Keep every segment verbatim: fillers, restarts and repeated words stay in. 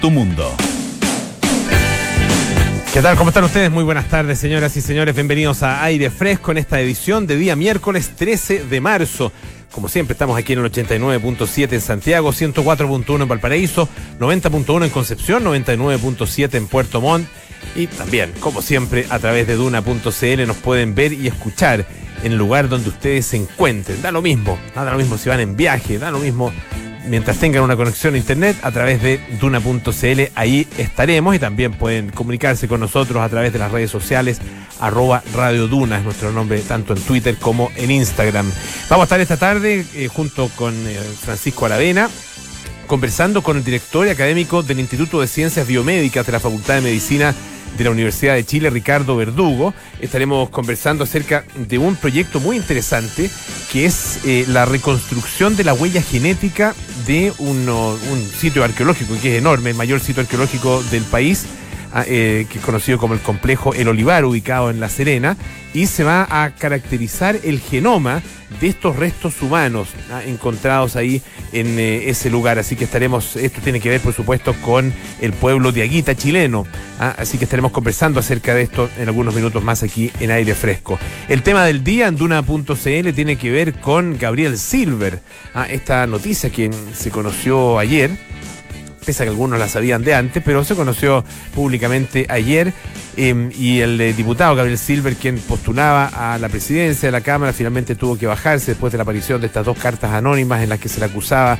tu mundo. ¿Qué tal? ¿Cómo están ustedes? Muy buenas tardes, señoras y señores. Bienvenidos a Aire Fresco en esta edición de día miércoles trece de marzo. Como siempre, estamos aquí en el ochenta y nueve punto siete en Santiago, ciento cuatro punto uno en Valparaíso, noventa punto uno en Concepción, noventa y nueve punto siete en Puerto Montt. Y también, como siempre, a través de Duna punto c l nos pueden ver y escuchar en el lugar donde ustedes se encuentren. Da lo mismo, da lo mismo si van en viaje, da lo mismo mientras tengan una conexión a internet a través de Duna punto c l, ahí estaremos. Y también pueden comunicarse con nosotros a través de las redes sociales, arroba Radio Duna es nuestro nombre tanto en Twitter como en Instagram. Vamos a estar esta tarde eh, junto con eh, Francisco Aravena, conversando con el director y académico del Instituto de Ciencias Biomédicas de la Facultad de Medicina de la Universidad de Chile, Ricardo Verdugo. Estaremos conversando acerca de un proyecto muy interesante que es eh, la reconstrucción de la huella genética de uno, un sitio arqueológico que es enorme, el mayor sitio arqueológico del país, eh, que es conocido como el complejo El Olivar, ubicado en La Serena, y se va a caracterizar el genoma de estos restos humanos ¿ah? encontrados ahí en eh, ese lugar. Así que estaremos, esto tiene que ver por supuesto con el pueblo de Aguita chileno, ¿ah? así que estaremos conversando acerca de esto en algunos minutos más aquí en Aire Fresco. El tema del día en Duna punto c l tiene que ver con Gabriel Silver, ¿ah? esta noticia que se conoció ayer, pese a que algunos la sabían de antes, pero se conoció públicamente ayer, eh, y el eh, diputado Gabriel Silver, quien postulaba a la presidencia de la Cámara, finalmente tuvo que bajarse después de la aparición de estas dos cartas anónimas en las que se le acusaba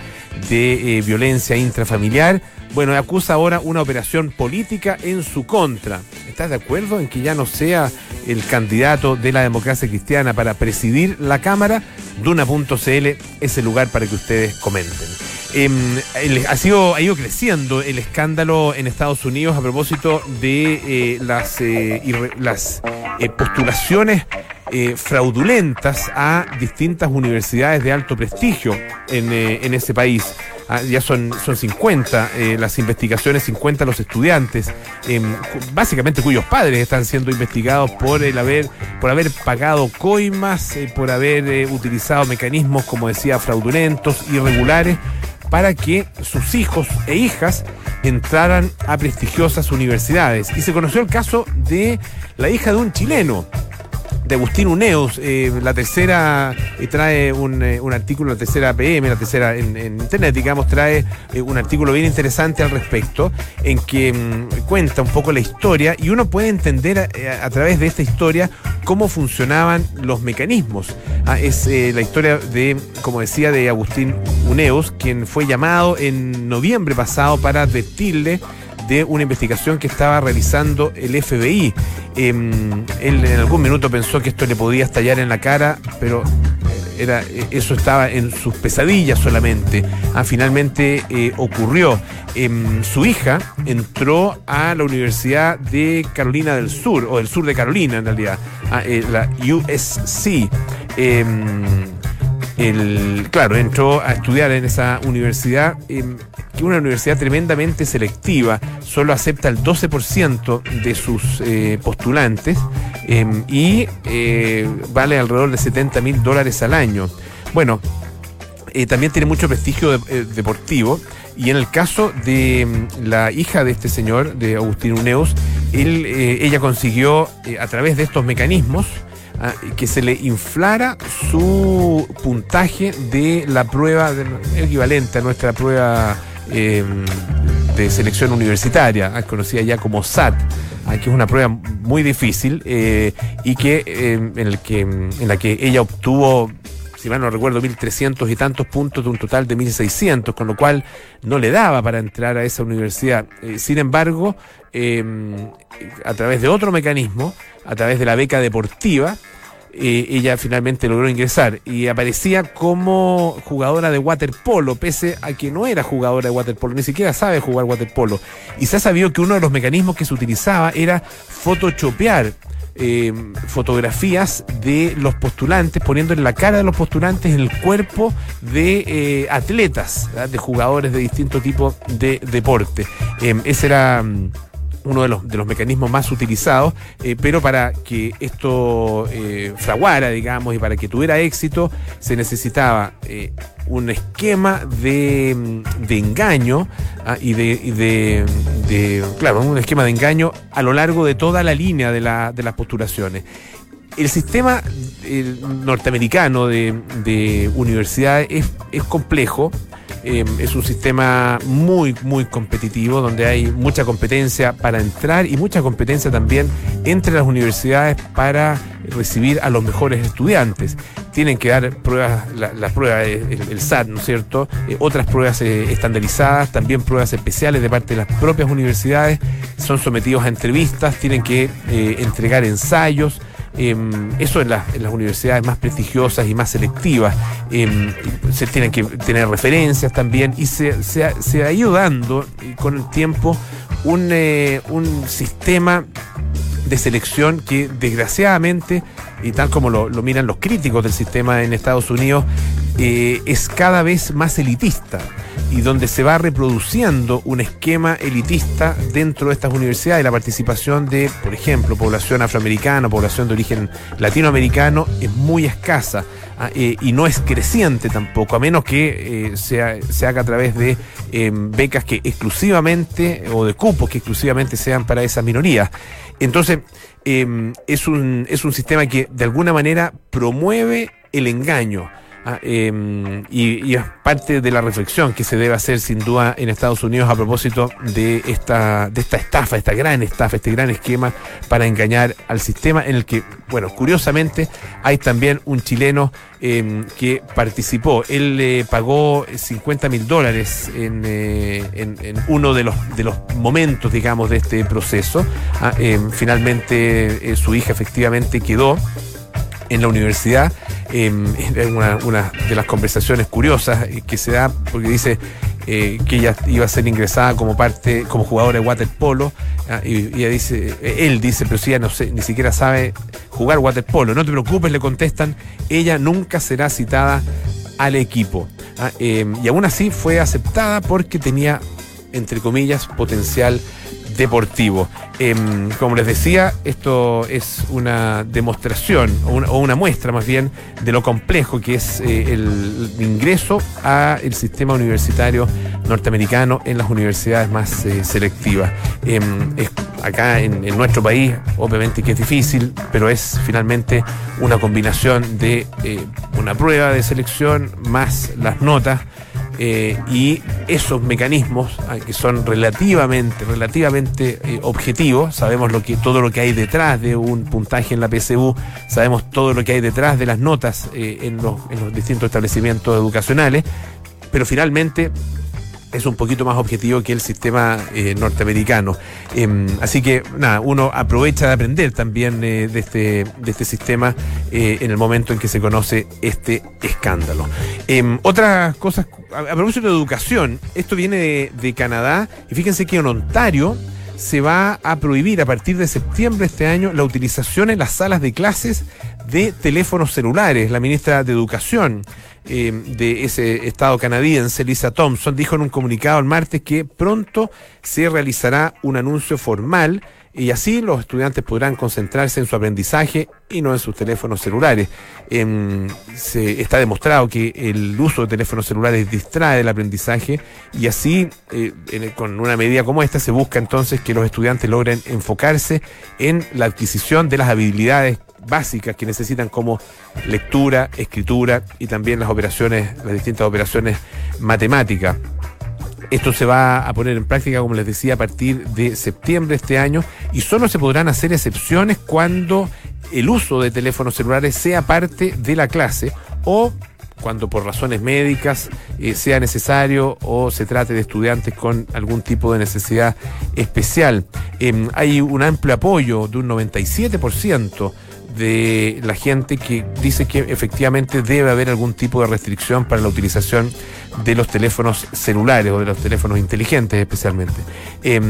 de eh, violencia intrafamiliar. Bueno, acusa ahora una operación política en su contra. ¿Estás de acuerdo en que ya no sea el candidato de la democracia cristiana para presidir la Cámara? Duna punto c l es el lugar para que ustedes comenten. Eh, el, ha, sido, ha ido creciendo el escándalo en Estados Unidos a propósito de eh, las, eh, irre, las eh, postulaciones eh, fraudulentas a distintas universidades de alto prestigio en, eh, en ese país. Ah, ya son, son cincuenta eh, las investigaciones, cincuenta los estudiantes, eh, básicamente cuyos padres están siendo investigados por el haber, por haber pagado coimas, eh, por haber eh, utilizado mecanismos, como decía, fraudulentos, irregulares, para que sus hijos e hijas entraran a prestigiosas universidades. Y se conoció el caso de la hija de un chileno, de Agustín Uneus. Eh, la tercera eh, trae un, eh, un artículo, la tercera P M, la tercera en, en internet, digamos, trae eh, un artículo bien interesante al respecto, en que mm, cuenta un poco la historia, y uno puede entender eh, a través de esta historia cómo funcionaban los mecanismos. Ah, es eh, la historia de, como decía, de Agustín Uneus, quien fue llamado en noviembre pasado para advertirle de una investigación que estaba realizando el F B I. Eh, él en algún minuto pensó que esto le podía estallar en la cara, pero era, eso estaba en sus pesadillas solamente. Ah, finalmente eh, ocurrió. Eh, su hija entró a la Universidad de Carolina del Sur, o del sur de Carolina en realidad, ah, eh, la U S C. Eh, El, claro, entró a estudiar en esa universidad, eh, que es una universidad tremendamente selectiva, solo acepta el doce por ciento de sus eh, postulantes, eh, y eh, vale alrededor de setenta mil dólares al año. Bueno, eh, también tiene mucho prestigio de, eh, deportivo, y en el caso de mm, la hija de este señor, de Agustín Uneus, él, eh, ella consiguió eh, a través de estos mecanismos que se le inflara su puntaje de la prueba de, equivalente a nuestra prueba eh, de selección universitaria, conocida ya como S A T, que es una prueba muy difícil eh, y que, eh, en, el que en la que ella obtuvo, si mal no recuerdo, mil trescientos y tantos puntos de un total de mil seiscientos, con lo cual no le daba para entrar a esa universidad. Eh, sin embargo, eh, a través de otro mecanismo, a través de la beca deportiva, eh, ella finalmente logró ingresar y aparecía como jugadora de waterpolo, pese a que no era jugadora de waterpolo, ni siquiera sabe jugar waterpolo. Y se ha sabido que uno de los mecanismos que se utilizaba era photoshopear Eh, fotografías de los postulantes, poniéndole la cara de los postulantes en el cuerpo de eh, atletas, ¿verdad? De jugadores de distinto tipo de deporte. Eh, ese era uno de los, de los mecanismos más utilizados, eh, pero para que esto eh, fraguara, digamos, y para que tuviera éxito, se necesitaba eh, un esquema de, de engaño ah, y, de, y de, de, claro, un esquema de engaño a lo largo de toda la línea de, la, de las postulaciones. El sistema el norteamericano de, de universidades es, es complejo. Eh, es un sistema muy, muy competitivo, donde hay mucha competencia para entrar y mucha competencia también entre las universidades para recibir a los mejores estudiantes. Tienen que dar pruebas, la, la prueba, el, el S A T, ¿no es cierto? Eh, otras pruebas eh, estandarizadas, también pruebas especiales de parte de las propias universidades. Son sometidos a entrevistas, tienen que eh, entregar ensayos. Eh, eso en, la, en las universidades más prestigiosas y más selectivas. Eh, se tienen que tener referencias también, y se, se, se ha ido dando eh, con el tiempo un, eh, un sistema de selección que desgraciadamente, y tal como lo, lo miran los críticos del sistema en Estados Unidos, eh, es cada vez más elitista, y donde se va reproduciendo un esquema elitista dentro de estas universidades. La participación de, por ejemplo, población afroamericana, población de origen latinoamericano es muy escasa, eh, y no es creciente tampoco, a menos que eh, sea, se haga a través de eh, becas que exclusivamente, o de cupos que exclusivamente sean para esas minorías. Entonces, eh, es un, es un sistema que de alguna manera promueve el engaño. Ah, eh, y, y es parte de la reflexión que se debe hacer sin duda en Estados Unidos a propósito de esta, de esta estafa, esta gran estafa, este gran esquema para engañar al sistema, en el que, bueno, curiosamente hay también un chileno eh, que participó. Él eh, pagó cincuenta mil dólares en, eh, en, en uno de los, de los momentos, digamos, de este proceso. Ah, eh, finalmente eh, su hija efectivamente quedó en la universidad. Eh, una, una de las conversaciones curiosas que se da, porque dice eh, que ella iba a ser ingresada como parte, como jugadora de waterpolo, ah, y, y ella dice, él dice, pero si ella no sé, ni siquiera sabe jugar waterpolo. No te preocupes, le contestan, ella nunca será citada al equipo. Ah, eh, y aún así fue aceptada porque tenía, entre comillas, potencial deportivo. Eh, como les decía, esto es una demostración o una, o una muestra más bien de lo complejo que es eh, el ingreso al sistema universitario norteamericano en las universidades más eh, selectivas. Eh, es, acá en, en nuestro país obviamente que es difícil, pero es finalmente una combinación de eh, una prueba de selección más las notas. Eh, y esos mecanismos eh, que son relativamente, relativamente eh, objetivos. Sabemos lo que, todo lo que hay detrás de un puntaje en la P S U, sabemos todo lo que hay detrás de las notas eh, en, los, en los distintos establecimientos educacionales, pero finalmente es un poquito más objetivo que el sistema eh, norteamericano. Eh, así que, nada, uno aprovecha de aprender también eh, de, este, de este sistema eh, en el momento en que se conoce este escándalo. Eh, otras cosas, a, a propósito de educación, esto viene de, de Canadá, y fíjense que en Ontario se va a prohibir a partir de septiembre de este año la utilización en las salas de clases de teléfonos celulares. La ministra de Educación eh, de ese estado canadiense, Lisa Thompson, dijo en un comunicado el martes que pronto se realizará un anuncio formal, y así los estudiantes podrán concentrarse en su aprendizaje y no en sus teléfonos celulares. Eh, se está demostrado que el uso de teléfonos celulares distrae del aprendizaje, y así, eh, en, con una medida como esta, se busca entonces que los estudiantes logren enfocarse en la adquisición de las habilidades básicas que necesitan, como lectura, escritura y también las operaciones, las distintas operaciones matemáticas. Esto se va a poner en práctica, como les decía, a partir de septiembre de este año, y solo se podrán hacer excepciones cuando el uso de teléfonos celulares sea parte de la clase, o cuando por razones médicas eh, sea necesario, o se trate de estudiantes con algún tipo de necesidad especial. Eh, hay un amplio apoyo de un noventa y siete por ciento de la gente que dice que efectivamente debe haber algún tipo de restricción para la utilización de los teléfonos celulares, o de los teléfonos inteligentes especialmente. Eh,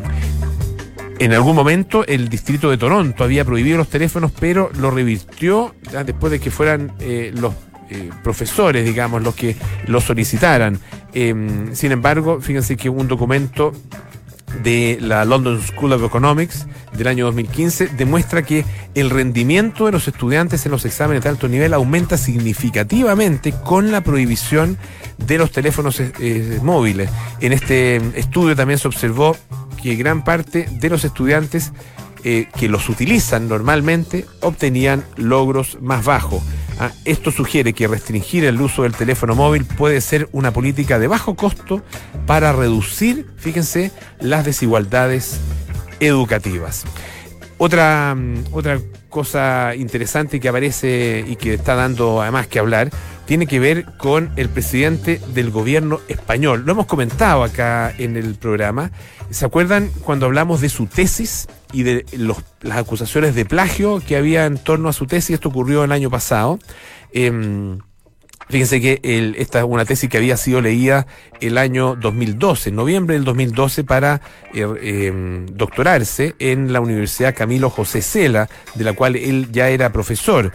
En algún momento el distrito de Toronto había prohibido los teléfonos, pero lo revirtió ya después de que fueran eh, los eh, profesores, digamos, los que lo solicitaran. Eh, sin embargo, fíjense que un documento de la London School of Economics del año dos mil quince demuestra que el rendimiento de los estudiantes en los exámenes de alto nivel aumenta significativamente con la prohibición de los teléfonos eh, móviles. En este estudio también se observó que gran parte de los estudiantes eh, que los utilizan normalmente obtenían logros más bajos. Ah, esto sugiere que restringir el uso del teléfono móvil puede ser una política de bajo costo para reducir, fíjense, las desigualdades educativas. Otra, otra cosa interesante que aparece y que está dando además que hablar tiene que ver con el presidente del gobierno español. Lo hemos comentado acá en el programa. ¿Se acuerdan cuando hablamos de su tesis y de los, las acusaciones de plagio que había en torno a su tesis? Esto ocurrió el año pasado. Eh, Fíjense que el, esta es una tesis que había sido leída el año dos mil doce, en noviembre del dos mil doce, para eh, eh, doctorarse en la Universidad Camilo José Cela, de la cual él ya era profesor.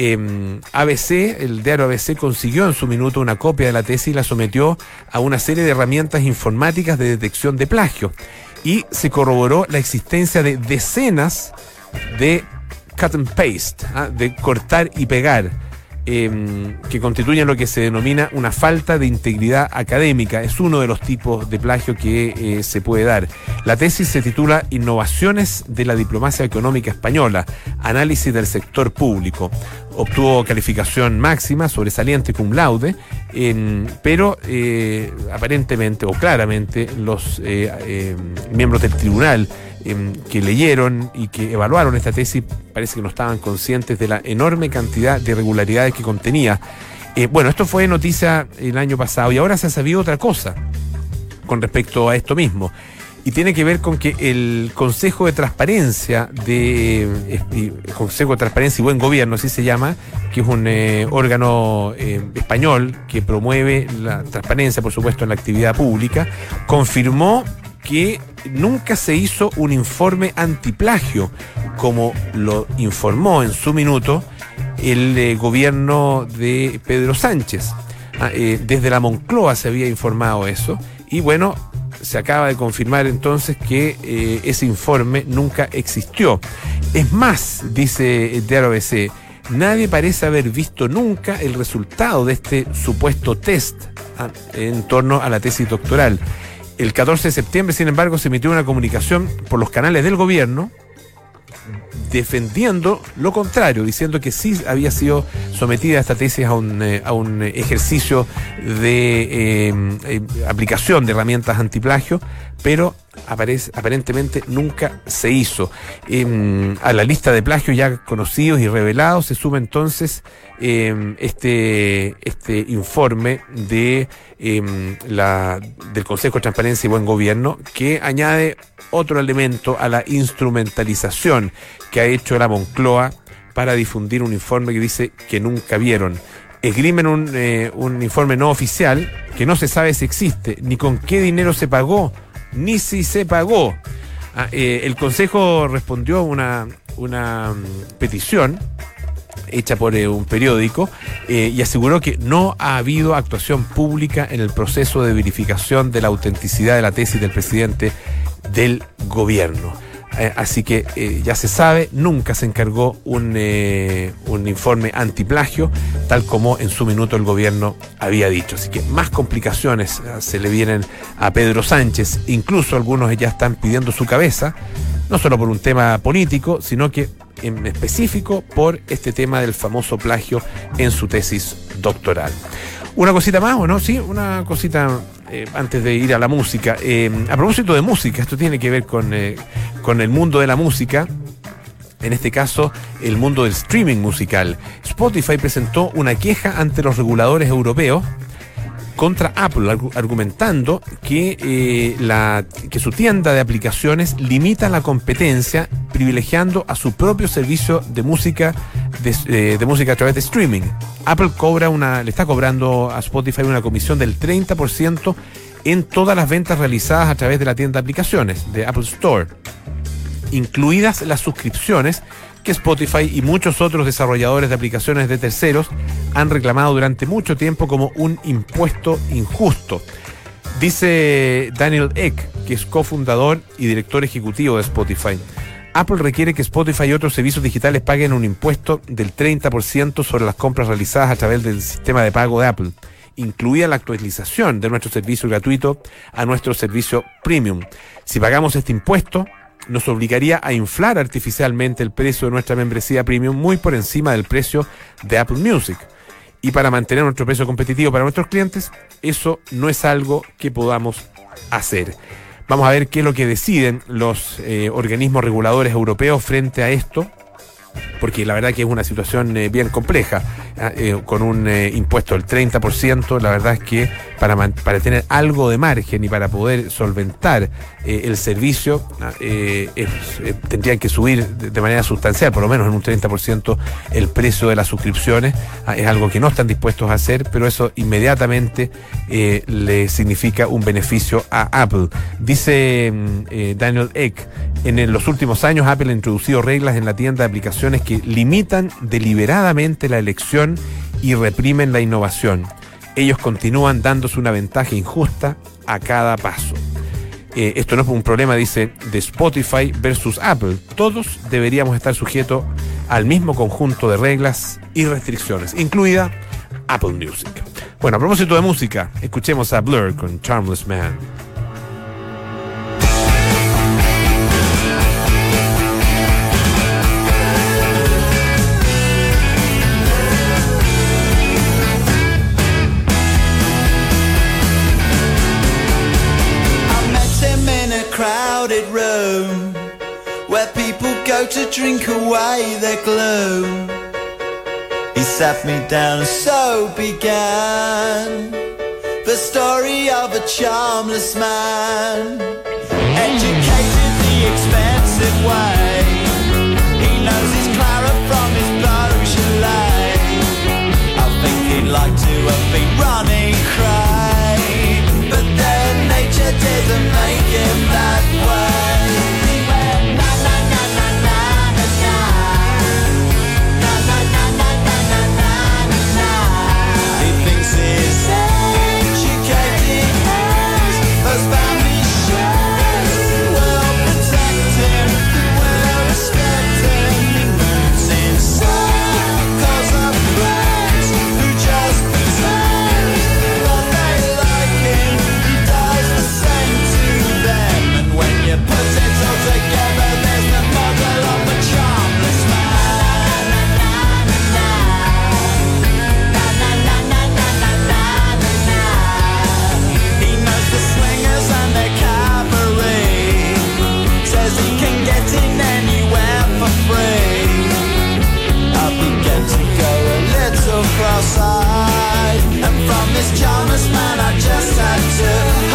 Eh, A B C, el diario A B C, consiguió en su minuto una copia de la tesis y la sometió a una serie de herramientas informáticas de detección de plagio. Y se corroboró la existencia de decenas de cut and paste, ¿ah? de cortar y pegar, Eh, que constituyen lo que se denomina una falta de integridad académica. Es uno de los tipos de plagio que eh, se puede dar. La tesis se titula Innovaciones de la diplomacia económica española, análisis del sector público. Obtuvo calificación máxima, sobresaliente, cum laude, eh, pero eh, aparentemente o claramente los eh, eh, miembros del tribunal eh, que leyeron y que evaluaron esta tesis parece que no estaban conscientes de la enorme cantidad de irregularidades que contenía. Eh, bueno, esto fue noticia el año pasado y ahora se ha sabido otra cosa con respecto a esto mismo. Y tiene que ver con que el Consejo de Transparencia de eh, Consejo de Transparencia y Buen Gobierno, así se llama, que es un eh, órgano eh, español que promueve la transparencia, por supuesto, en la actividad pública, confirmó que nunca se hizo un informe antiplagio, como lo informó en su minuto el eh, gobierno de Pedro Sánchez. Ah, eh, desde la Moncloa se había informado eso, y bueno, se acaba de confirmar entonces que eh, ese informe nunca existió. Es más, dice el diario A B C, nadie parece haber visto nunca el resultado de este supuesto test ah, en torno a la tesis doctoral. El catorce de septiembre, sin embargo, se emitió una comunicación por los canales del gobierno defendiendo lo contrario, diciendo que sí había sido sometida esta tesis a un, eh, a un ejercicio de eh, eh, aplicación de herramientas antiplagio, pero aparece, aparentemente nunca se hizo. Eh, a la lista de plagios ya conocidos y revelados se suma entonces eh, este, este informe de, eh, la, del Consejo de Transparencia y Buen Gobierno, que añade otro elemento a la instrumentalización que ha hecho la Moncloa para difundir un informe que dice que nunca vieron. Esgrimen un, eh, un informe no oficial que no se sabe si existe, ni con qué dinero se pagó, ni si se pagó. Ah, eh, el Consejo respondió a una, una um, petición hecha por eh, un periódico eh, y aseguró que no ha habido actuación pública en el proceso de verificación de la autenticidad de la tesis del presidente del gobierno. Eh, así que eh, ya se sabe, nunca se encargó un, eh, un informe antiplagio, tal como en su minuto el gobierno había dicho. Así que más complicaciones eh, se le vienen a Pedro Sánchez. Incluso algunos ya están pidiendo su cabeza, no solo por un tema político, sino que en específico por este tema del famoso plagio en su tesis doctoral. Una cosita más, ¿o no? Sí, una cosita eh, antes de ir a la música. Eh, a propósito de música, esto tiene que ver con, eh, con el mundo de la música. En este caso, el mundo del streaming musical. Spotify presentó una queja ante los reguladores europeos contra Apple, argumentando que, eh, la, que su tienda de aplicaciones limita la competencia, privilegiando a su propio servicio de música de, eh, de música a través de streaming. Apple cobra una, le está cobrando a Spotify una comisión del treinta por ciento en todas las ventas realizadas a través de la tienda de aplicaciones de Apple Store, incluidas las suscripciones que Spotify y muchos otros desarrolladores de aplicaciones de terceros han reclamado durante mucho tiempo como un impuesto injusto. Dice Daniel Ek, que es cofundador y director ejecutivo de Spotify. Apple requiere que Spotify y otros servicios digitales paguen un impuesto del treinta por ciento sobre las compras realizadas a través del sistema de pago de Apple, incluida la actualización de nuestro servicio gratuito a nuestro servicio premium. Si pagamos este impuesto, nos obligaría a inflar artificialmente el precio de nuestra membresía premium muy por encima del precio de Apple Music. Y para mantener nuestro precio competitivo para nuestros clientes, eso no es algo que podamos hacer. Vamos a ver qué es lo que deciden los eh, organismos reguladores europeos frente a esto, porque la verdad que es una situación eh, bien compleja, eh, con un eh, impuesto del treinta por ciento, la verdad es que para, man- para tener algo de margen y para poder solventar eh, el servicio, eh, es, eh, tendrían que subir de, de manera sustancial, por lo menos en un treinta por ciento, el precio de las suscripciones. Ah, es algo que no están dispuestos a hacer, pero eso inmediatamente eh, le significa un beneficio a Apple. Dice eh, Daniel Ek, en los últimos años Apple ha introducido reglas en la tienda de aplicaciones que limitan deliberadamente la elección y reprimen la innovación. Ellos continúan dándose una ventaja injusta a cada paso. Eh, esto no es un problema, dice, de Spotify versus Apple. Todos deberíamos estar sujetos al mismo conjunto de reglas y restricciones, incluida Apple Music. Bueno, a propósito de música, escuchemos a Blur con Charmless Man. Crowded room where people go to drink away their gloom. He sat me down and so began the story of a charmless man, educated the expensive way. He knows his Clara from his Beaujolais. I think he'd like to have been running cray, but then nature didn't make him that way. He went na na na na na na na na na na na na na na na. He thinks he's educated as those family shares will protect him, will respect him. He moves in circles of friends who just pretend that they like him. He does the same to them, and when you put it all together, there's the model of a charmless man. Na na na na na na na na na. He knows the swingers and their cabaret, says he can get in anywhere for free. I began to go a little cross-eyed, and from this charmless man I just had to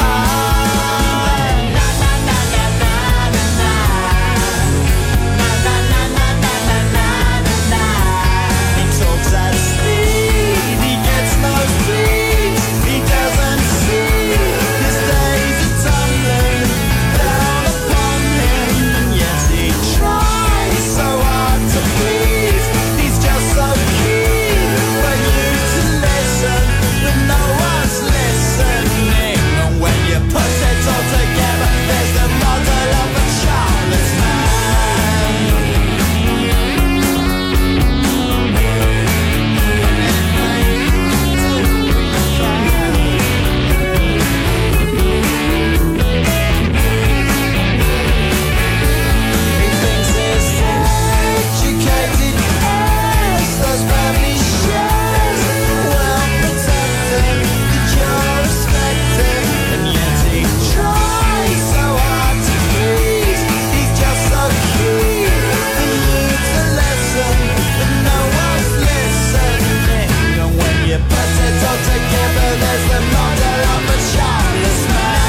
hide. Na na na na na na na. Na na na na na na na na na. He talks at speed, he gets no sleep, he doesn't see his days are tumbling down upon him, and yet he tries so hard to please. He's just so keen for you to listen, but no one's listening. And when you put it all together, there's the model of a charmless man. He thinks he's educated as those family shares will protect him, that you'll respect him, and yet he tries so hard to please. He's just so keen for you to listen, but no one's listening. And when you put it all together, there's the model of a charmless man.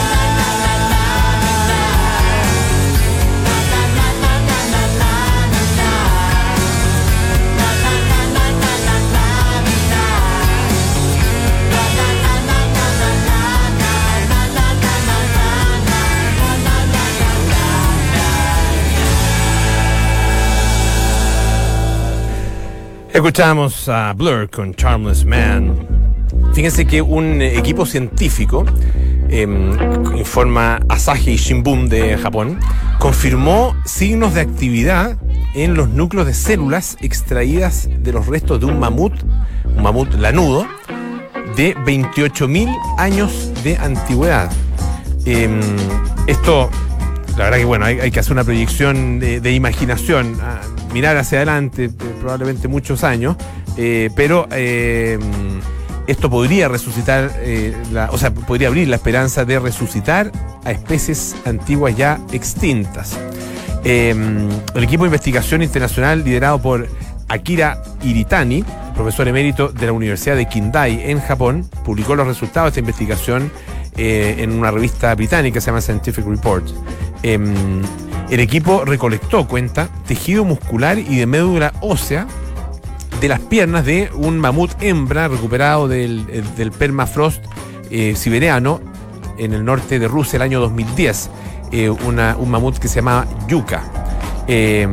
Escuchamos a Blur con Charmless Man. Fíjense que un equipo científico eh, informa Asahi Shimbun de Japón, confirmó signos de actividad en los núcleos de células extraídas de los restos de un mamut, un mamut lanudo, de veintiocho mil años de antigüedad. Eh, esto, la verdad que bueno, hay, hay que hacer una proyección de, de imaginación, mirar hacia adelante, probablemente muchos años, eh, pero eh, esto podría resucitar, eh, la, o sea, podría abrir la esperanza de resucitar a especies antiguas ya extintas. Eh, el equipo de investigación internacional liderado por Akira Iritani, profesor emérito de la Universidad de Kindai en Japón, publicó los resultados de esta investigación eh, en una revista británica que se llama Scientific Reports. Eh, el equipo recolectó, cuenta, tejido muscular y de médula ósea de las piernas de un mamut hembra recuperado del, del permafrost eh, siberiano en el norte de Rusia el año dos mil diez. Eh, una, un mamut que se llamaba Yuka. Eh,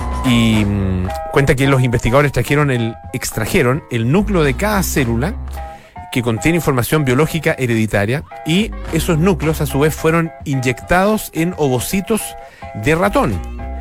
y mm, cuenta que los investigadores trajeron el, extrajeron el núcleo de cada célula que contiene información biológica hereditaria, y esos núcleos a su vez fueron inyectados en ovocitos de ratón.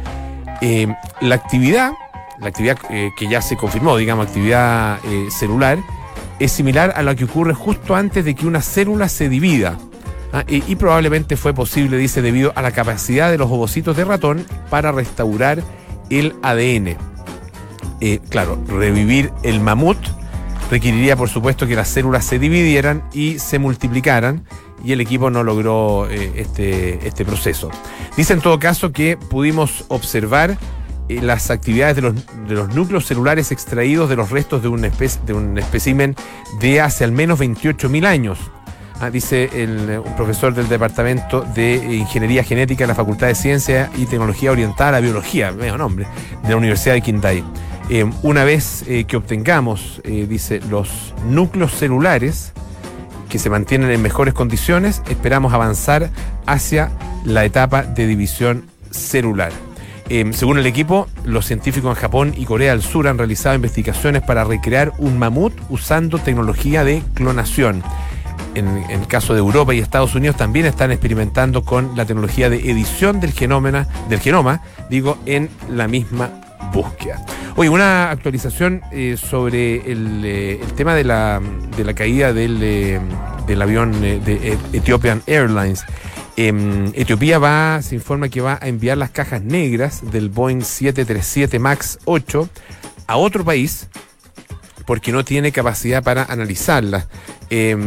Eh, la actividad, la actividad eh, que ya se confirmó, digamos, actividad eh, celular, es similar a la que ocurre justo antes de que una célula se divida. Ah, y, y probablemente fue posible, dice, debido a la capacidad de los ovocitos de ratón para restaurar el A D N. Eh, claro, revivir el mamut requeriría, por supuesto, que las células se dividieran y se multiplicaran, y el equipo no logró eh, este, este proceso. Dice en todo caso que pudimos observar eh, las actividades de los, de los núcleos celulares extraídos de los restos de un, espe- de un espécimen de hace al menos veintiocho mil años. Ah, dice el, un profesor del Departamento de Ingeniería Genética de la Facultad de Ciencia y Tecnología Orientada a la Biología, medio nombre, de la Universidad de Kindai. Eh, una vez eh, que obtengamos, eh, dice, los núcleos celulares que se mantienen en mejores condiciones, esperamos avanzar hacia la etapa de división celular. Eh, según el equipo, los científicos en Japón y Corea del Sur han realizado investigaciones para recrear un mamut usando tecnología de clonación. En, en el caso de Europa y Estados Unidos también están experimentando con la tecnología de edición del genoma, del genoma, digo, en la misma búsqueda. Oye, una actualización eh, sobre el, eh, el tema de la, de la caída del, eh, del avión eh, de Ethiopian Airlines. Eh, Etiopía va, se informa que va a enviar las cajas negras del Boeing siete treinta y siete MAX ocho a otro país porque no tiene capacidad para analizarlas. Eh,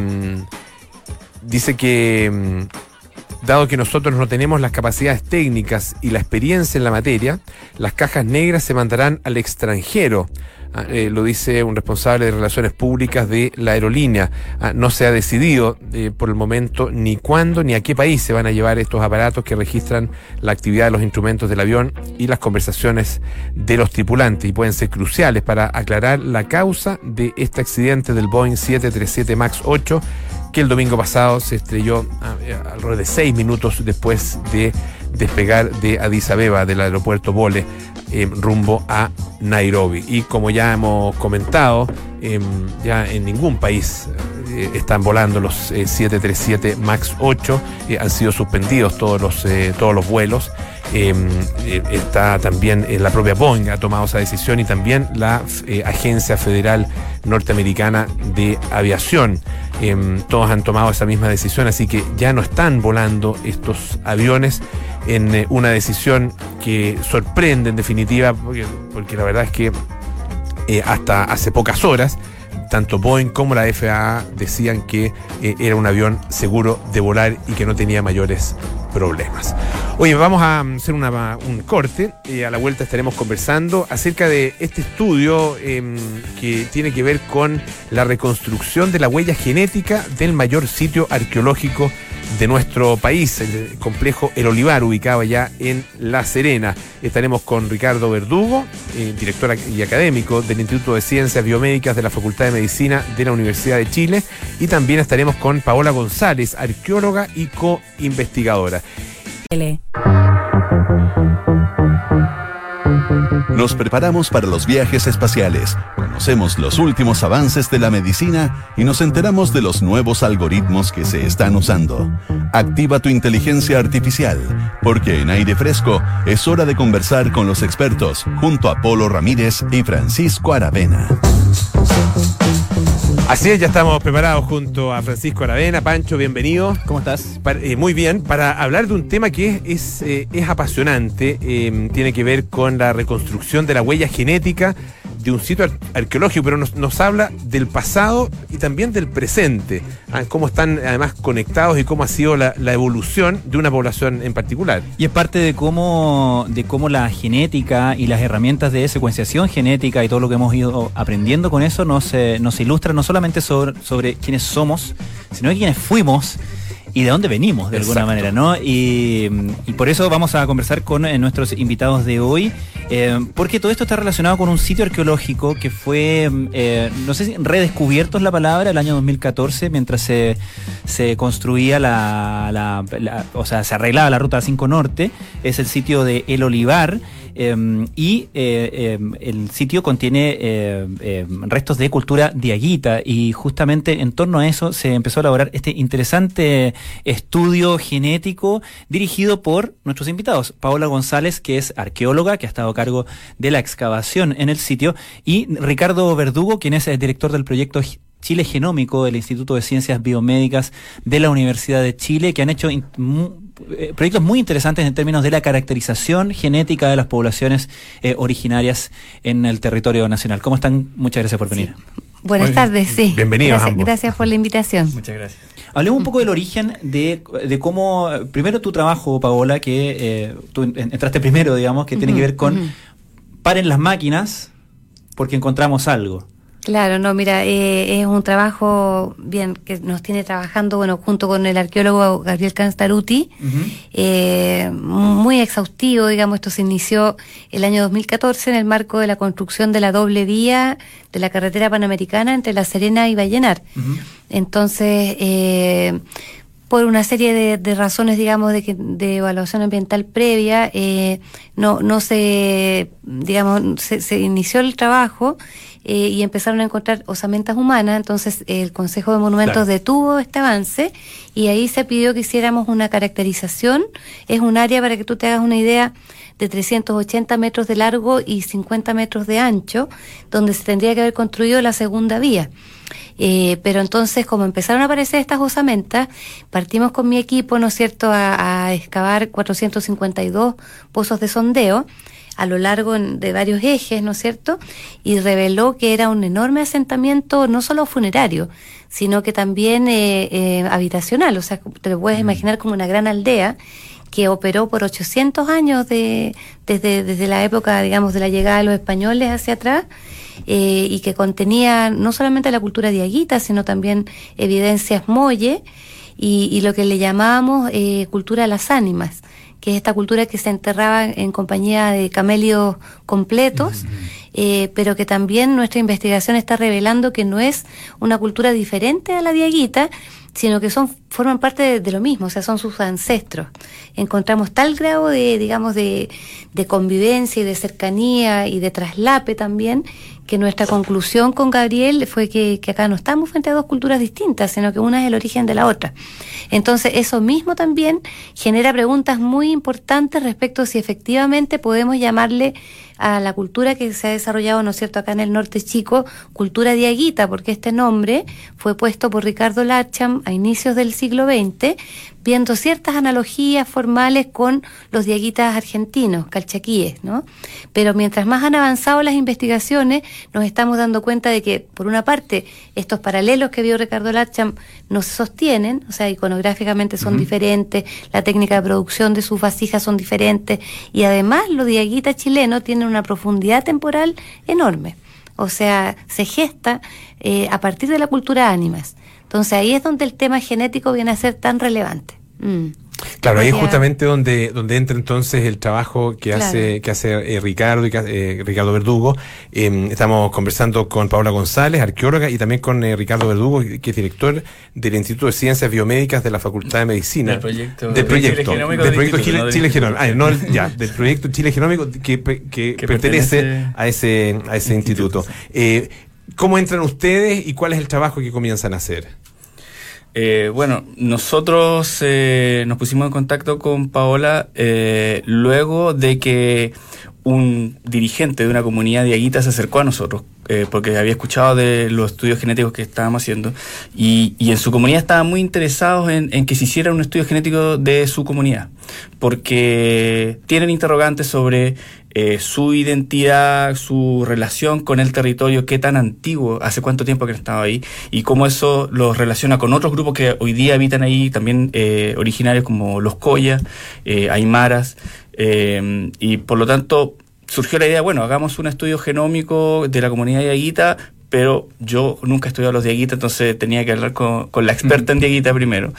dice que, dado que nosotros no tenemos las capacidades técnicas y la experiencia en la materia, las cajas negras se mandarán al extranjero. Ah, eh, lo dice un responsable de relaciones públicas de la aerolínea. Ah, no se ha decidido eh, por el momento ni cuándo ni a qué país se van a llevar estos aparatos que registran la actividad de los instrumentos del avión y las conversaciones de los tripulantes, y pueden ser cruciales para aclarar la causa de este accidente del Boeing siete treinta y siete MAX ocho, que el domingo pasado se estrelló a, alrededor de seis minutos después de despegar de Addis Abeba, del aeropuerto Bole, eh, rumbo a Nairobi. Y como ya hemos comentado, eh, ya en ningún país eh, están volando los eh, siete treinta y siete MAX ocho, eh, han sido suspendidos todos los, eh, todos los vuelos. Eh, eh, está también eh, la propia Boeing ha tomado esa decisión, y también la eh, Agencia Federal Norteamericana de Aviación. Eh, todos han tomado esa misma decisión, así que ya no están volando estos aviones, en eh, una decisión que sorprende en definitiva, porque, porque la verdad es que eh, hasta hace pocas horas tanto Boeing como la F A A decían que eh, era un avión seguro de volar y que no tenía mayores problemas. Oye, vamos a hacer una, un corte. Eh, a la vuelta estaremos conversando acerca de este estudio eh, que tiene que ver con la reconstrucción de la huella genética del mayor sitio arqueológico de nuestro país, el complejo El Olivar, ubicado allá en La Serena. Estaremos con Ricardo Verdugo, eh, director y académico del Instituto de Ciencias Biomédicas de la Facultad de Medicina de la Universidad de Chile, y también estaremos con Paola González, arqueóloga y co-investigadora. L. Nos preparamos para los viajes espaciales. Conocemos los últimos avances de la medicina y nos enteramos de los nuevos algoritmos que se están usando. Activa tu inteligencia artificial, porque en Aire Fresco es hora de conversar con los expertos junto a Polo Ramírez y Francisco Aravena. Así es, ya estamos preparados junto a Francisco Aravena. Pancho, bienvenido. ¿Cómo estás? Para, eh, muy bien, para hablar de un tema que es, es, eh, es apasionante. Eh, tiene que ver con la reconstrucción de la huella genética de un sitio ar- arqueológico, pero nos, nos habla del pasado y también del presente. Ah, cómo están además conectados y cómo ha sido la, la evolución de una población en particular. Y es parte de cómo, de cómo la genética y las herramientas de secuenciación genética y todo lo que hemos ido aprendiendo con eso nos, eh, nos ilustran no solamente sobre, sobre quiénes somos, sino de quiénes fuimos y de dónde venimos, de Exacto. alguna manera, ¿no? Y, y por eso vamos a conversar con eh, nuestros invitados de hoy, eh, porque todo esto está relacionado con un sitio arqueológico que fue, eh, no sé si redescubierto es la palabra, el año dos mil catorce, mientras se, se construía la, la, la, o sea, se arreglaba la Ruta cinco Norte. Es el sitio de El Olivar. Eh, y eh, eh, el sitio contiene eh, eh, restos de cultura diaguita, y justamente en torno a eso se empezó a elaborar este interesante estudio genético dirigido por nuestros invitados. Paola González, que es arqueóloga, que ha estado a cargo de la excavación en el sitio, y Ricardo Verdugo, quien es el director del proyecto Chile Genómico del Instituto de Ciencias Biomédicas de la Universidad de Chile, que han hecho in- mu- eh, proyectos muy interesantes en términos de la caracterización genética de las poblaciones eh, originarias en el territorio nacional. ¿Cómo están? Muchas gracias por venir. Sí. Buenas tardes, sí. Bienvenidos gracias, ambos. gracias por la invitación. Muchas gracias. Hablemos un poco del origen de, de cómo, primero tu trabajo, Paola, que eh, tú entraste primero, digamos, que tiene Uh-huh, que ver con uh-huh. paren las máquinas porque encontramos algo. Claro, no, mira, eh, es un trabajo bien que nos tiene trabajando, bueno, junto con el arqueólogo Gabriel Canstaruti, Uh-huh. eh, muy exhaustivo, digamos. Esto se inició el año dos mil catorce en el marco de la construcción de la doble vía de la carretera panamericana entre La Serena y Vallenar. Uh-huh. Entonces, eh, por una serie de, de razones, digamos, de, que, de evaluación ambiental previa, eh, no, no se, digamos, se, se inició el trabajo eh, y empezaron a encontrar osamentas humanas. Entonces el Consejo de Monumentos Claro. detuvo este avance y ahí se pidió que hiciéramos una caracterización. Es un área, para que tú te hagas una idea, de trescientos ochenta metros de largo y cincuenta metros de ancho, donde se tendría que haber construido la segunda vía. Eh, pero entonces, como empezaron a aparecer estas osamentas, partimos con mi equipo, ¿no es cierto?, a, a excavar cuatrocientos cincuenta y dos pozos de sondeo a lo largo en, de varios ejes, ¿no es cierto?, y reveló que era un enorme asentamiento, no solo funerario, sino que también eh, eh, habitacional. O sea, te lo puedes imaginar como una gran aldea que operó por ochocientos años de, desde, desde la época, digamos, de la llegada de los españoles hacia atrás, eh, y que contenía no solamente la cultura diaguita, sino también evidencias molle y, y lo que le llamábamos eh, cultura de las ánimas, que es esta cultura que se enterraba en compañía de camélidos completos, uh-huh. eh, pero que también nuestra investigación está revelando que no es una cultura diferente a la diaguita, sino que son forman parte de, de lo mismo, o sea, son sus ancestros. Encontramos tal grado de, digamos, de, de convivencia y de cercanía y de traslape también, que nuestra conclusión con Gabriel fue que, que acá no estamos frente a dos culturas distintas, sino que una es el origen de la otra. Entonces, eso mismo también genera preguntas muy importantes respecto a si efectivamente podemos llamarle a la cultura que se ha desarrollado, ¿no es cierto?, acá en el norte chico, cultura diaguita, porque este nombre fue puesto por Ricardo Larcham a inicios del siglo veinte, viendo ciertas analogías formales con los diaguitas argentinos, calchaquíes, ¿no? Pero mientras más han avanzado las investigaciones, nos estamos dando cuenta de que, por una parte, estos paralelos que vio Ricardo Larcham no se sostienen, o sea, iconográficamente son uh-huh. diferentes, la técnica de producción de sus vasijas son diferentes, y además los diaguitas chilenos tienen una profundidad temporal enorme. O sea, se gesta eh, a partir de la cultura ánimas. Entonces ahí es donde el tema genético viene a ser tan relevante. Mm. Claro, ahí es Podría- justamente donde donde entra entonces el trabajo que Claro. hace que hace eh, Ricardo y que hace, eh, Ricardo Verdugo. Eh, estamos conversando con Paola González, arqueóloga, y también con eh, Ricardo Verdugo, que es director del Instituto de Ciencias Biomédicas de la Facultad de Medicina. Del proyecto- del proyecto, Chile Genómico del del proyecto Instituto, Chile, no del Chile Instituto. Genómico, ah, no, el- ya, del proyecto Chile Genómico que, que, Que pertenece pertenece a ese a ese instituto. instituto, Eh, ¿Cómo entran ustedes y cuál es el trabajo que comienzan a hacer? Eh, bueno, nosotros eh, nos pusimos en contacto con Paola eh, luego de que un dirigente de una comunidad diaguita se acercó a nosotros, eh, porque había escuchado de los estudios genéticos que estábamos haciendo, y, y en su comunidad estaban muy interesados en, en que se hiciera un estudio genético de su comunidad, porque tienen interrogantes sobre eh, su identidad, su relación con el territorio, qué tan antiguo, hace cuánto tiempo que han estado ahí, y cómo eso los relaciona con otros grupos que hoy día habitan ahí, también eh, originarios como los Coya, eh, Aymaras, eh, y por lo tanto surgió la idea, bueno, hagamos un estudio genómico de la comunidad diaguita, pero yo nunca he estudiado los diaguitas, entonces tenía que hablar con, con la experta en diaguita primero.